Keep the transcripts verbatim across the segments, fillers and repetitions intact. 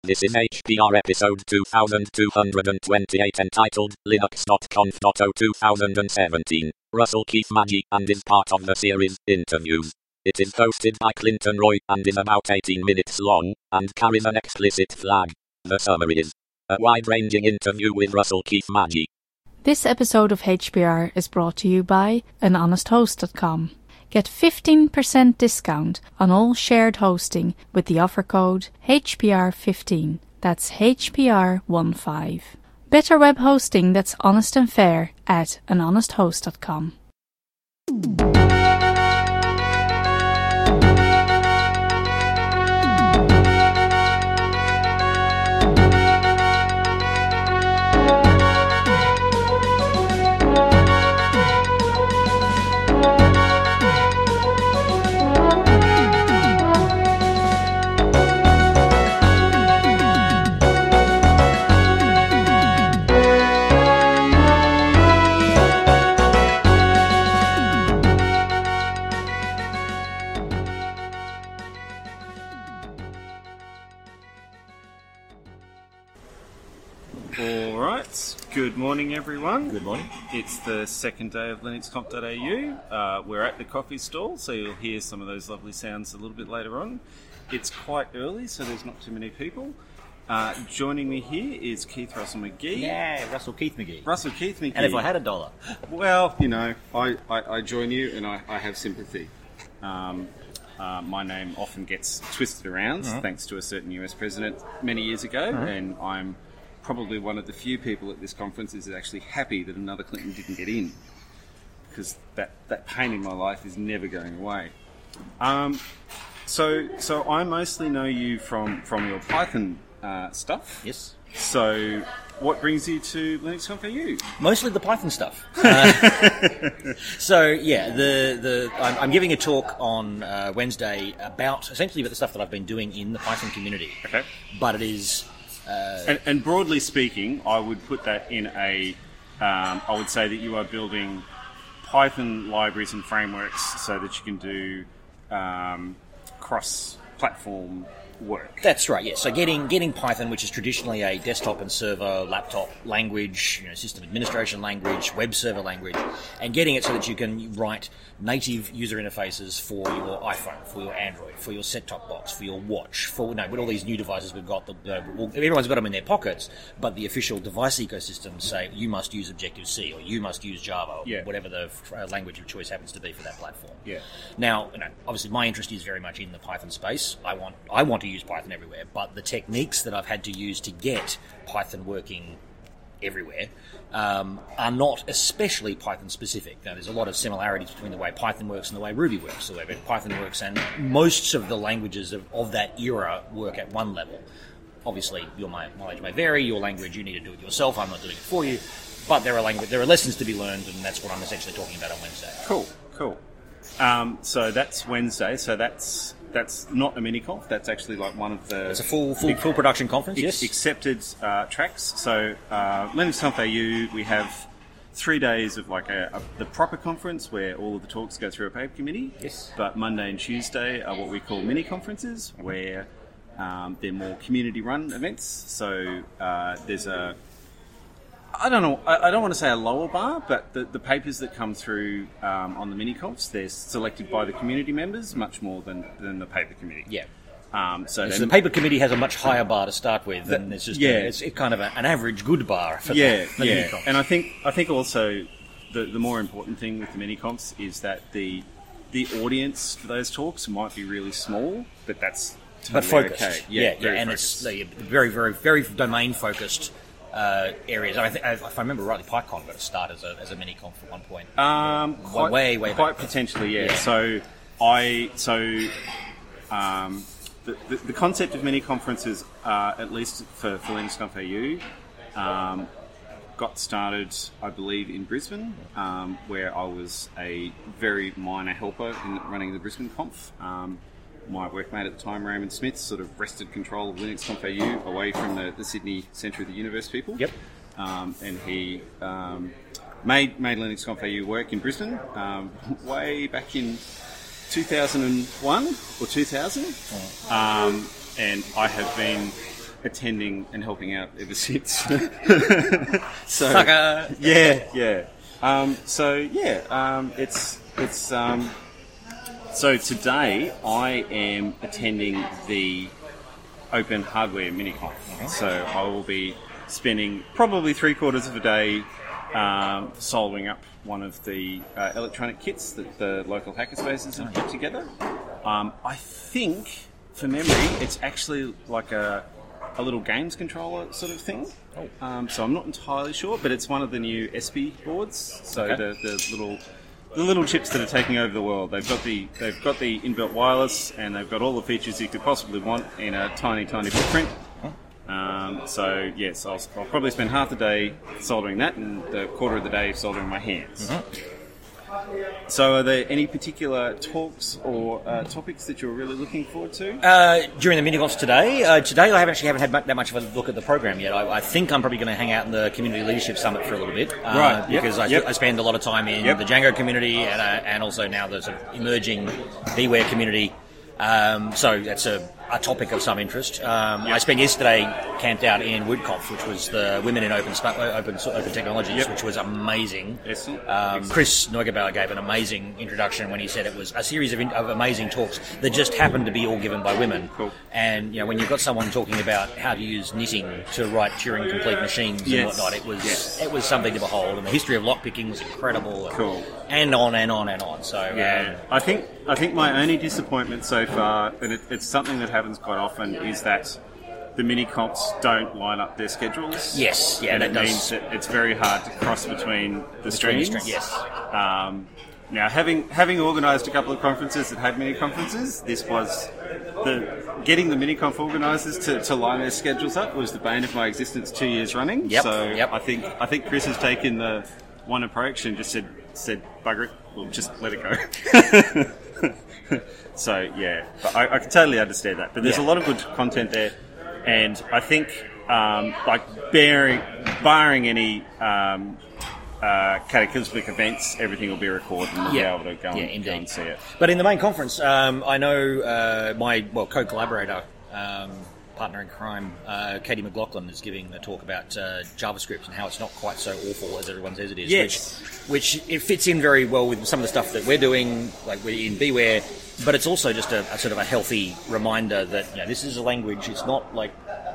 This is H P R episode two thousand two hundred twenty-eight entitled Linux dot conf dot o twenty seventeen. Russell Keith Magee and is part of the series Interviews. It is hosted by Clinton Roy and is about eighteen minutes long and carries an explicit flag. The summary is a wide-ranging interview with Russell Keith Magee. This episode of H P R is brought to you by an honest host dot com. Get fifteen percent discount on all shared hosting with the offer code H P R fifteen. That's H P R fifteen. Better web hosting that's honest and fair at an honest host dot com. Good morning, everyone. Good morning. It's the second day of Linux conf dot a u. Uh, we're at the coffee stall, so you'll hear some of those lovely sounds a little bit later on. It's quite early, so there's not too many people. Uh, joining me here is Keith Russell Magee. Yeah, Russell Keith Magee. Russell Keith Magee. And if I had a dollar. Well, you know, I, I, I join you and I, I have sympathy. Um, uh, my name often gets twisted around, uh-huh. thanks to a certain U S president many years ago, uh-huh. and I'm probably one of the few people at this conference is actually happy that another Clinton didn't get in, because that, that pain in my life is never going away. Um, so so I mostly know you from, from your Python uh, stuff. Yes. So what brings you to Linux conf dot a u? Mostly the Python stuff. Uh, so yeah, the the I'm, I'm giving a talk on uh, Wednesday about essentially about the stuff that I've been doing in the Python community. Okay. But it is. Uh, and, and broadly speaking, I would put that in a, um, I would say that you are building Python libraries and frameworks so that you can do um, cross-platform work. That's right, yes. So getting getting Python, which is traditionally a desktop and server, laptop language, you know, system administration language, web server language, and getting it so that you can write native user interfaces for your iPhone, for your Android, for your set-top box, for your watch, for you know, with all these new devices we've got, the, uh, well, everyone's got them in their pockets, but the official device ecosystems say you must use Objective-C or you must use Java, or yeah. whatever the uh, language of choice happens to be for that platform. Yeah. Now, you know, obviously my interest is very much in the Python space. I want I want to use Python everywhere, but the techniques that I've had to use to get Python working everywhere um, are not especially Python specific. Now, there's a lot of similarities between the way Python works and the way Ruby works, the way Python works, and most of the languages of, of that era work at one level. Obviously, your knowledge may vary, your language, you need to do it yourself, I'm not doing it for you, but there are language, there are lessons to be learned, and that's what I'm essentially talking about on Wednesday. Cool, cool. Um, so that's Wednesday, so that's That's not a mini-conf. That's actually like one of the... It's a full full, full production conference, ex- yes. Accepted uh, tracks. So uh, Linux conf dot a u, we have three days of like a, a, the proper conference where all of the talks go through a paper committee. Yes. But Monday and Tuesday are what we call mini-conferences, where um, they're more community-run events. So uh, there's a... I don't know, I, I don't want to say a lower bar, but the, the papers that come through um, on the mini-confs, they're selected by the community members much more than, than the paper committee. Yeah. Um, so so the paper committee has a much higher bar to start with, the, and it's just yeah. a, it's it kind of a, an average good bar for yeah, the, the yeah. mini-confs. And I think I think also the, the more important thing with the mini-confs is that the the audience for those talks might be really small, but that's totally but focused. Okay. Yeah, yeah, yeah, and focused. it's uh, very, very, very domain-focused uh, areas. I think, if I remember rightly, PyCon got a start as a as a mini-conf at one point. Um, yeah. quite, way, way quite back. potentially, yeah. yeah. So I so. Um, The, the, the concept of mini conferences, uh, at least for, for Linux conf dot a u, um, got started, I believe, in Brisbane, um, where I was a very minor helper in running the Brisbane conf. Um, my workmate at the time, Raymond Smith, sort of wrested control of Linux conf dot a u away from the, the Sydney Centre of the Universe people. Yep. Um, and he um, made made Linux conf dot a u work in Brisbane um, way back in two thousand one or two thousand, um, and I have been attending and helping out ever since. so, Sucker! Yeah, yeah. Um, so yeah, um, it's it's. Um, so today I am attending the Open Hardware Miniconf. Mm-hmm. So I will be spending probably three quarters of a day um, soldering up one of the uh, electronic kits that the local hackerspaces have put together. Um, I think, from memory, it's actually like a, a little games controller sort of thing. Oh. Um, so I'm not entirely sure, but it's one of the new E S P Y boards. So okay. the, the little the little chips that are taking over the world. They've got the they've got the inbuilt wireless, and they've got all the features you could possibly want in a tiny, tiny footprint. Um, so yes, I'll, I'll probably spend half the day soldering that, and the quarter of the day soldering my hands. Mm-hmm. So are there any particular talks or uh, topics that you're really looking forward to? Uh, during the miniconf today, uh, today I haven't actually haven't had that much of a look at the program yet. I, I think I'm probably going to hang out in the Community Leadership Summit for a little bit, uh, right? Because yep. I, Yep. I spend a lot of time in yep. the Django community and uh, and also now the sort of emerging VWare community. Um, so that's a, a topic of some interest. Um, yep. I spent yesterday camped out in WoodConf, which was the Women in Open Open, Open Technologies, yep. which was amazing. Excellent. Um, Excellent. Chris Neugebauer gave an amazing introduction when he said it was a series of, in, of amazing talks that just happened to be all given by women. Cool. And you know, when you've got someone talking about how to use knitting to write Turing-complete machines yes. and whatnot, it was yes. it was something to behold. And the history of lockpicking was incredible. And, cool. And on and on and on. So yeah, um, I think I think my only disappointment so far, and it, it's something that happens quite often, is that the mini comps don't line up their schedules. Yes, yeah, and that it does. means that it's very hard to cross between the Between streams. the stream, yes. Um, now, having having organised a couple of conferences that had mini conferences, this was the getting the mini conf organisers to, to line their schedules up was the bane of my existence two years running. Yep, so yep. I think I think Chris has taken the one approach and just said said bugger it, we'll just let it go. So yeah, but I, I can totally understand that. But there's yeah. a lot of good content there, and I think um, like bearing, barring any um, uh, cataclysmic events, everything will be recorded and we'll yeah. be able to go, yeah, and, go and see it. But in the main conference, um, I know uh, my well co-collaborator, um, partner in crime, uh, Katie McLaughlin, is giving a talk about uh, JavaScript and how it's not quite so awful as everyone says it is. Yes. Which, which it fits in very well with some of the stuff that we're doing, like we're in BWare. But it's also just a, a sort of a healthy reminder that you know, this is a language. It's not like,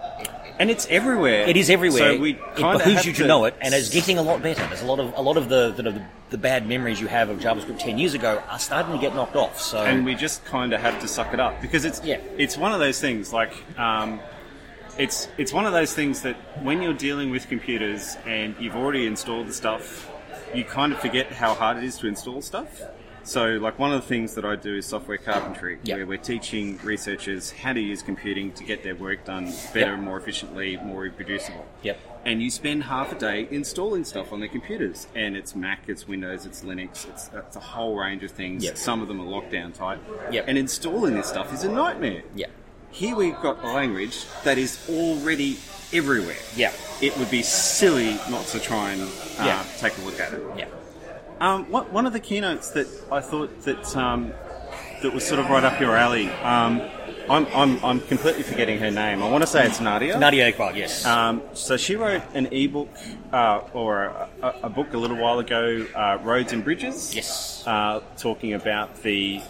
and it's everywhere. It is everywhere. So we it kind of behooves have you to, to know it, and it's getting a lot better. There's a lot of a lot of the the, the bad memories you have of JavaScript ten years ago are starting to get knocked off. So and we just kind of have to suck it up because it's yeah. it's one of those things like. Um, It's it's one of those things that when you're dealing with computers and you've already installed the stuff, you kind of forget how hard it is to install stuff. So, like, one of the things that I do is software carpentry, yep. where we're teaching researchers how to use computing to get their work done better, yep. more efficiently, more reproducible. Yep. And you spend half a day installing stuff on their computers. And it's Mac, it's Windows, it's Linux, it's, it's a whole range of things. Yep. Some of them are lockdown type. Yep. And installing this stuff is a nightmare. Yeah. Here we've got a language that is already everywhere. Yeah. It would be silly not to try and uh, yeah. take a look at it. Yeah. Um, what, one of the keynotes that I thought that um, that was sort of right up your alley. Um, I'm, I'm I'm completely forgetting her name. I want to say it's Nadia. Nadia Iqbal, yes. Um, so she wrote an ebook uh, or a, a book a little while ago, uh, Roads and Bridges. Yes. Uh, talking about the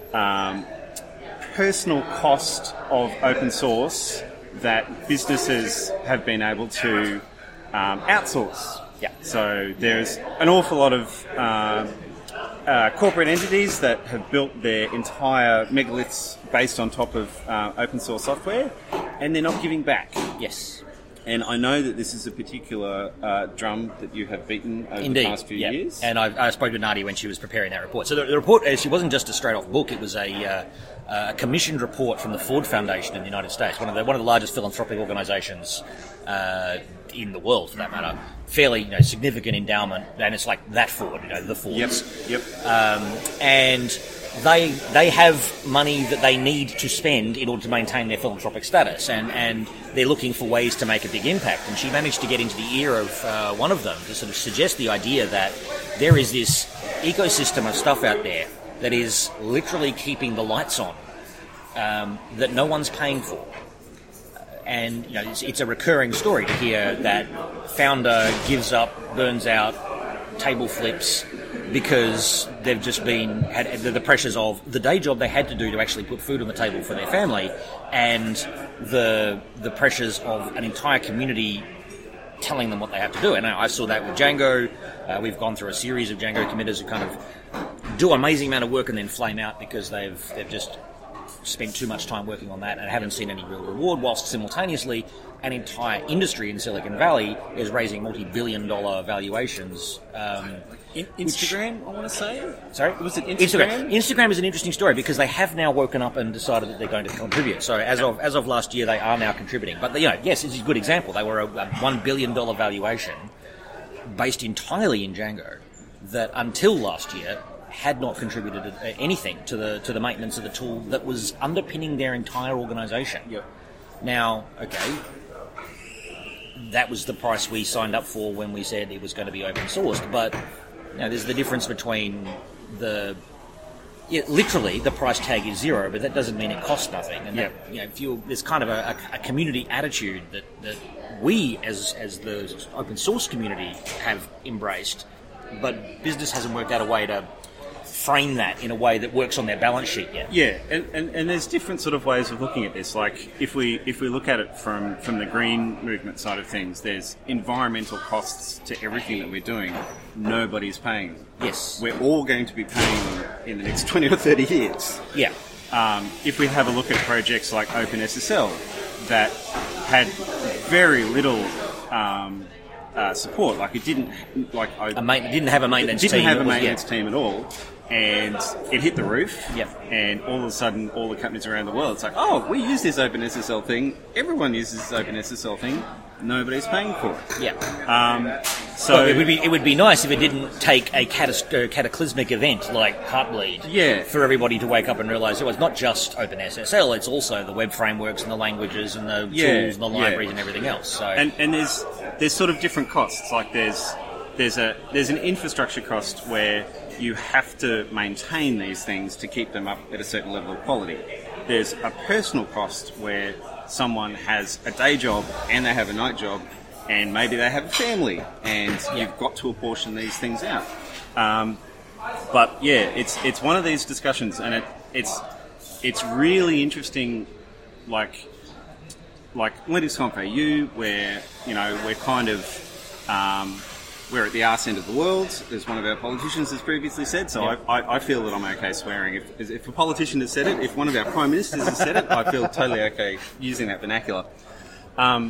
um, personal cost of open source that businesses have been able to um, outsource. Yeah. So there's an awful lot of um, uh, corporate entities that have built their entire megaliths based on top of uh, open source software, and they're not giving back. Yes. And I know that this is a particular uh, drum that you have beaten over Indeed. the past few yeah. years. And I, I spoke to Nadia when she was preparing that report. So the, the report actually wasn't just a straight-off book. It was a, uh, a commissioned report from the Ford Foundation in the United States, one of the one of the largest philanthropic organisations uh, in the world, for that matter. Fairly, you know, significant endowment, and it's like that Ford, you know, the Fords. Yep. Yep. Um, and they they have money that they need to spend in order to maintain their philanthropic status, and, and they're looking for ways to make a big impact. And she managed to get into the ear of uh, one of them to sort of suggest the idea that there is this ecosystem of stuff out there that is literally keeping the lights on, um, that no one's paying for. And you know, it's, it's a recurring story to hear that founder gives up, burns out, table flips because they've just been had the pressures of the day job they had to do to actually put food on the table for their family, and the the pressures of an entire community telling them what they have to do. And I saw that with Django. Uh, we've gone through a series of Django committers who kind of do an amazing amount of work and then flame out because they've they've just spent too much time working on that and haven't seen any real reward, whilst simultaneously an entire industry in Silicon Valley is raising multi-billion dollar valuations. Um, in, Instagram, which, I want to say? Sorry? Was it Instagram? Instagram? Instagram is an interesting story because they have now woken up and decided that they're going to contribute. So as of as of last year, they are now contributing. But, you know, yes, it's a good example. They were a, a one billion dollars valuation based entirely in Django that until last year had not contributed anything to the to the maintenance of the tool that was underpinning their entire organisation. Yep. Now, okay, that was the price we signed up for when we said it was going to be open sourced, but you know, there's the difference between the yeah, literally the price tag is zero, but that doesn't mean it costs nothing. And yep. that, you know, if you there's kind of a, a, a community attitude that, that we as as the open source community have embraced, but business hasn't worked out a way to frame that in a way that works on their balance sheet yet. Yeah, and, and, and there's different sort of ways of looking at this. Like if we if we look at it from, from the green movement side of things, there's environmental costs to everything that we're doing. Nobody's paying them. Yes. We're all going to be paying them in the next twenty or thirty years. Yeah. Um, if we have a look at projects like OpenSSL that had very little um, uh, support, like it didn't like a main, it didn't have a maintenance it didn't team. have a was, maintenance yeah. team at all. And it hit the roof, yep. and all of a sudden, all the companies around the world, it's like, oh, we use this OpenSSL thing. Everyone uses this OpenSSL thing. Nobody's paying for it. Yeah. Um, so well, it would be it would be nice if it didn't take a catas- uh, cataclysmic event like Heartbleed, yeah. for everybody to wake up and realise it was not just OpenSSL. It's also the web frameworks and the languages and the yeah. tools and the libraries yeah. and everything else. So and and there's there's sort of different costs. Like there's there's a there's an infrastructure cost where you have to maintain these things to keep them up at a certain level of quality. There's a personal cost where someone has a day job and they have a night job and maybe they have a family and yeah. you've got to apportion these things out. Um, but yeah, it's it's one of these discussions and it, it's it's really interesting, like like Linux Conf A U, where you know we're kind of um, we're at the arse end of the world, as one of our politicians has previously said, so yeah. I, I, I feel that I'm okay swearing. If, if a politician has said it, if one of our prime ministers has said it, I feel totally okay using that vernacular. Um,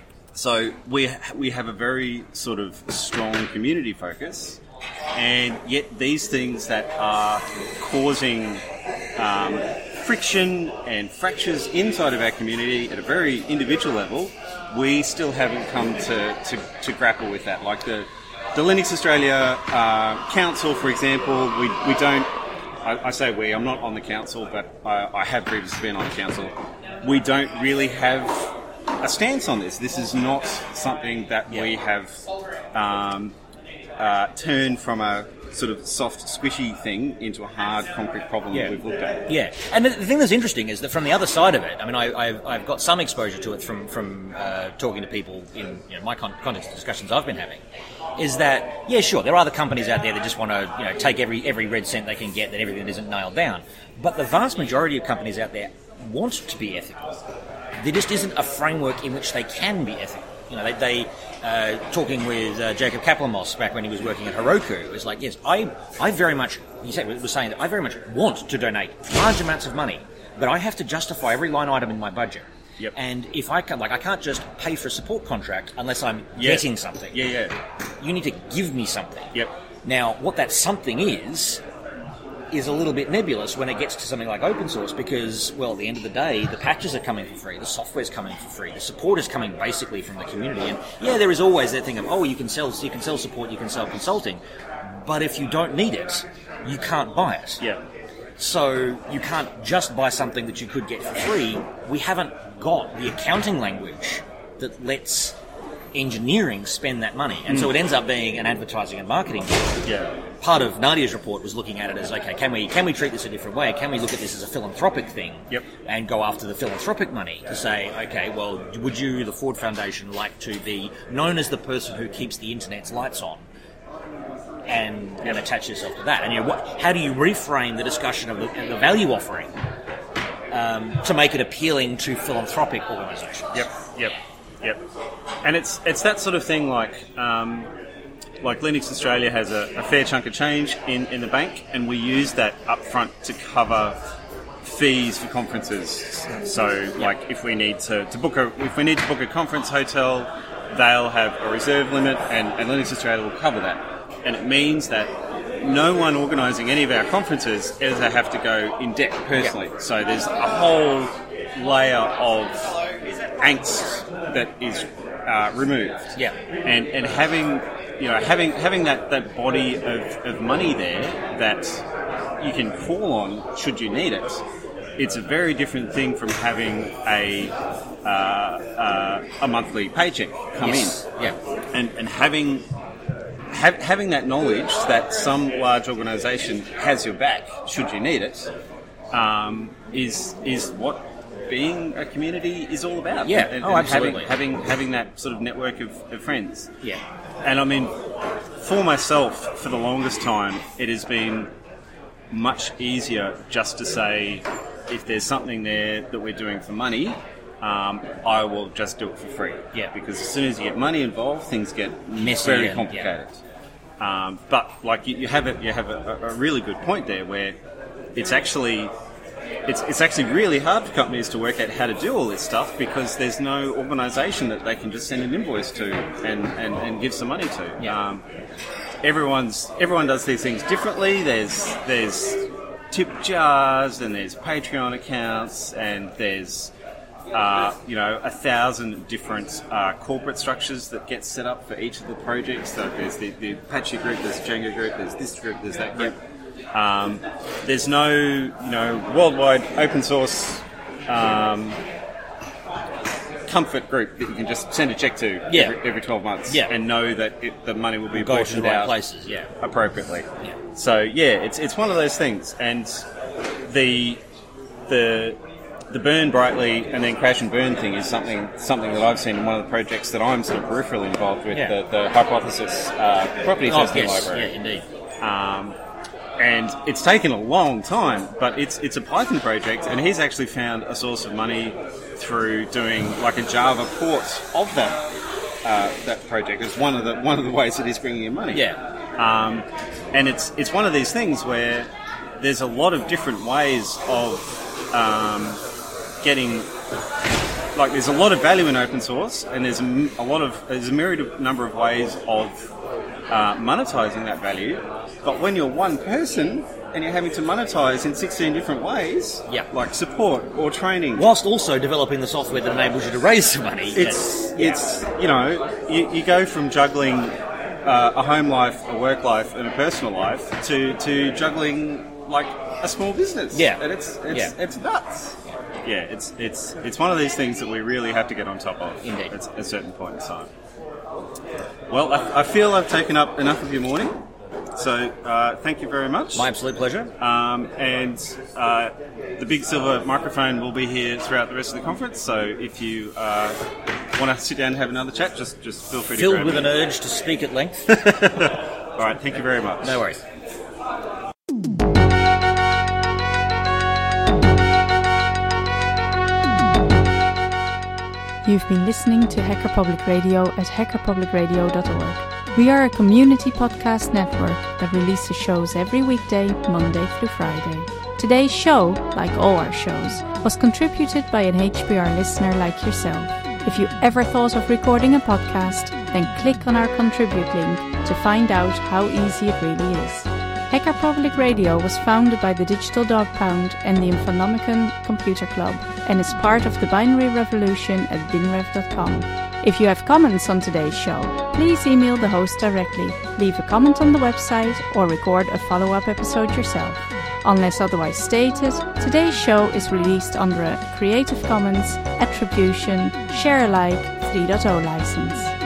so we we have a very sort of strong community focus, and yet these things that are causing um, friction and fractures inside of our community at a very individual level, we still haven't come to, to, to grapple with that. Like the The Linux Australia uh, Council, for example, we we don't, I, I say we, I'm not on the council, but I, I have previously been on the council. We don't really have a stance on this. This is not something that yeah. we have um, uh, turned from a sort of soft, squishy thing into a hard, concrete problem yeah. that we've looked at. Yeah, and the, the thing that's interesting is that from the other side of it, I mean, I, I've, I've got some exposure to it from, from uh, talking to people in you know, my con- context discussions I've been having, is that, yeah, sure, there are other companies out there that just want to you know, take every every red cent they can get, that everything isn't nailed down. But the vast majority of companies out there want to be ethical. There just isn't a framework in which they can be ethical. You know, they, they uh, talking with uh, Jacob Kaplamos back when he was working at Heroku, it was like, yes, I, I very much, he said, was saying that I very much want to donate large amounts of money, but I have to justify every line item in my budget. Yep. And if I can, like, I can't just pay for a support contract unless I'm yeah. getting something. Yeah, yeah. You need to give me something. Yep. Now, what that something is, is a little bit nebulous when it gets to something like open source because, well, at the end of the day, the patches are coming for free, the software's coming for free, the support is coming basically from the community. And yeah, there is always that thing of, oh, you can sell, you can sell support, you can sell consulting, but if you don't need it, you can't buy it. Yeah. So you can't just buy something that you could get for free. We haven't got the accounting language that lets engineering spend that money? And mm. so it ends up being an advertising and marketing deal. Yeah. Part of Nadia's report was looking at it as, okay, can we can we treat this a different way? Can we look at this as a philanthropic thing yep. and go after the philanthropic money to say, okay, well, would you, the Ford Foundation, like to be known as the person who keeps the internet's lights on? And, and attach yourself to that. And you know, what, how do you reframe the discussion of the, the value offering um, to make it appealing to philanthropic organisations? Yep, yep, yep. And it's it's that sort of thing like um, like Linux Australia has a, a fair chunk of change in, in the bank, and we use that up front to cover fees for conferences. So yep. like if we need to, to book a if we need to book a conference hotel, they'll have a reserve limit, and, and Linux Australia will cover that. And it means that no one organising any of our conferences ever have to go in debt personally. Yep. So there's a whole layer of angst that is uh, removed. Yeah. And and having you know having having that, that body of, of money there that you can call on should you need it. It's a very different thing from having a uh, uh, a monthly paycheck come yes. in. Yeah. And and having. Ha- having that knowledge that some large organisation has your back should you need it um, is is what being a community is all about. Yeah, and, oh, and absolutely. Having, having having that sort of network of, of friends. Yeah, and I mean, for myself, for the longest time, it has been much easier just to say if there's something there that we're doing for money. Um, I will just do it for free. Yeah. Because as soon as you get money involved, things get messy, very and, complicated. Yeah. Um, but like you, you have a, you have a, a really good point there, where it's actually it's it's actually really hard for companies to work out how to do all this stuff because there's no organisation that they can just send an invoice to and, and, and give some money to. Yeah. Um, everyone's everyone does these things differently. There's there's tip jars and there's Patreon accounts and there's Uh, you know, a thousand different uh, corporate structures that get set up for each of the projects. So there's the, the Apache group, there's the Django group, there's this group, there's that group. Um, there's no, you know, worldwide open source um, comfort group that you can just send a check to yeah. every, every twelve months yeah. and know that it, the money will be go to the right out places, yeah, appropriately. Yeah. So yeah, it's it's one of those things, and the the. The burn brightly and then crash and burn thing is something something that I've seen in one of the projects that I'm sort of peripherally involved with, yeah. the, the Hypothesis uh, property oh, testing yes. library. Yeah, indeed. Um, and it's taken a long time, but it's it's a Python project, and he's actually found a source of money through doing like a Java port of that uh, that project. It's one of the one of the ways that he's bringing in money. Yeah. Um, and it's it's one of these things where there's a lot of different ways of um, getting, like, there's a lot of value in open source, and there's a, a lot of there's a myriad number of ways of uh, monetizing that value. But when you're one person and you're having to monetize in sixteen different ways, yeah. like support or training, whilst also developing the software that enables you to raise some money, it's yeah. it's you know you, you go from juggling uh, a home life, a work life, and a personal life to to juggling like a small business. Yeah, and it's it's yeah. it's nuts. Yeah, it's it's it's one of these things that we really have to get on top of. Indeed. At a certain point in time. Well, I, I feel I've taken up enough of your morning, so uh, thank you very much. My absolute pleasure. Um, and uh, the big silver microphone will be here throughout the rest of the conference, so if you uh, want to sit down and have another chat, just just feel free to Filled grab with me. an urge to speak at length. All right, thank you very much. No worries. You've been listening to Hacker Public Radio at hacker public radio dot org. We are a community podcast network that releases shows every weekday, Monday through Friday. Today's show, like all our shows, was contributed by an H P R listener like yourself. If you ever thought of recording a podcast, then click on our contribute link to find out how easy it really is. Hacker Public Radio was founded by the Digital Dog Pound and the Infonomicon Computer Club and is part of the binary revolution at binrev dot com. If you have comments on today's show, please email the host directly, leave a comment on the website, or record a follow-up episode yourself. Unless otherwise stated, today's show is released under a Creative Commons Attribution Share Alike three point oh license.